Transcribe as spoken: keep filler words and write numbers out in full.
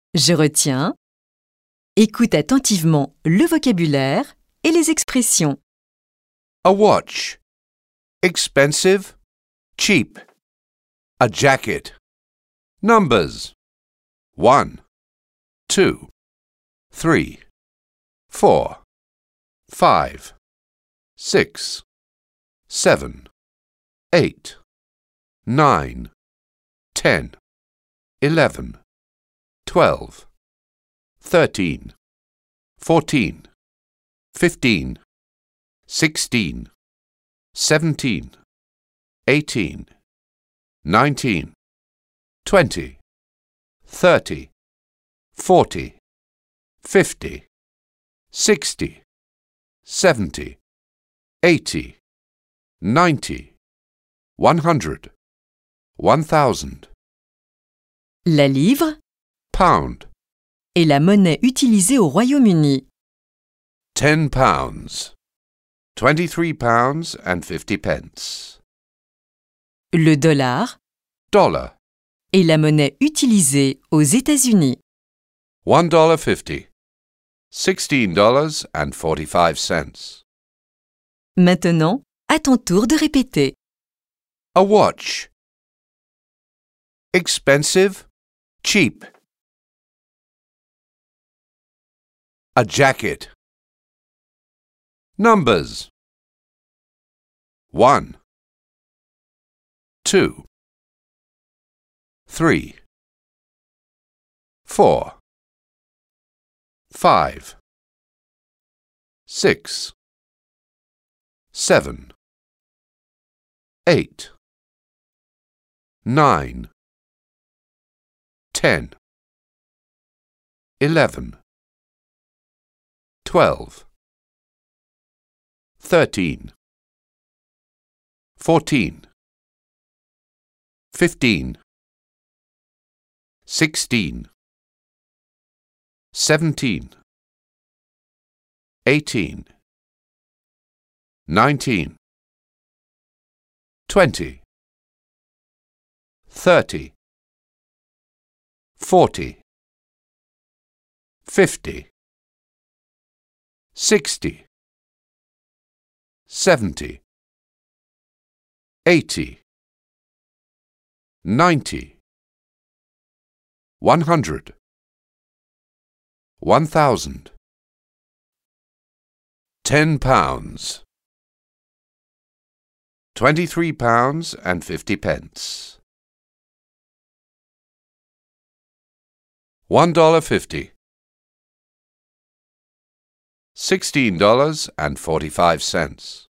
Je retiens. Écoute attentivement le vocabulaire et les expressions. A watch. Expensive, cheap. A jacket. Numbers. One, two, three, four, five, six, seven, eight, nine, ten, eleven, twelve, thirteen, fourteen, fifteen, sixteen, seventeen, eighteen, nineteen, twenty, thirty, forty, fifty, sixty, seventy, eighty, ninety, one hundred, one thousand. La livre Pound. est la monnaie utilisée au Royaume-Uni. Ten pounds. Twenty-three pounds and fifty pence. Le dollar Dollar. est la monnaie utilisée aux États-Unis. One dollar fifty. Sixteen dollars and forty-five cents. Maintenant, à ton tour de répéter. A watch. Expensive, cheap. A jacket. Numbers. One, two, three, four, five, six, seven, eight, nine, ten, eleven, twelve, thirteen, fourteen, fifteen, sixteen, seventeen, eighteen, nineteen, twenty, thirty, forty, fifty, sixty, seventy, eighty, ninety, one hundred, one thousand. Ten pounds. Twenty-three pounds and fifty pence. One dollar fifty. Sixteen dollars and forty-five cents.